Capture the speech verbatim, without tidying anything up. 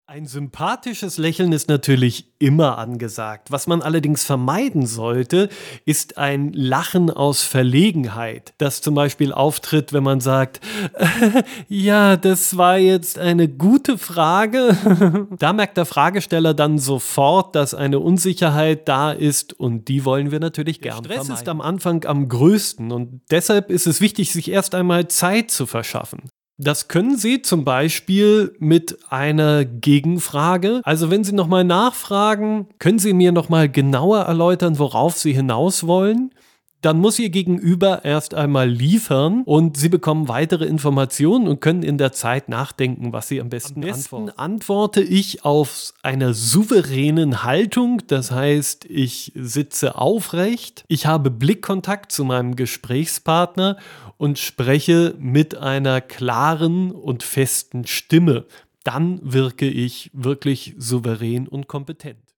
Ein sympathisches Lächeln ist natürlich immer angesagt. Was man allerdings vermeiden sollte, ist ein Lachen aus Verlegenheit, das zum Beispiel auftritt, wenn man sagt, äh, ja, das war jetzt eine gute Frage. Da merkt der Fragesteller dann sofort, dass eine Unsicherheit da ist und die wollen wir natürlich Der gern Stress vermeiden. ist am Anfang am größten und deshalb ist es wichtig, sich erst einmal Zeit zu verschaffen. Das können Sie zum Beispiel mit einer Gegenfrage. Also wenn Sie nochmal nachfragen, können Sie mir nochmal genauer erläutern, worauf Sie hinaus wollen? Dann muss Ihr Gegenüber erst einmal liefern und Sie bekommen weitere Informationen und können in der Zeit nachdenken, was Sie am besten, Am besten antworten. Antworte ich auf einer souveränen Haltung, das heißt, ich sitze aufrecht, ich habe Blickkontakt zu meinem Gesprächspartner und spreche mit einer klaren und festen Stimme. Dann wirke ich wirklich souverän und kompetent.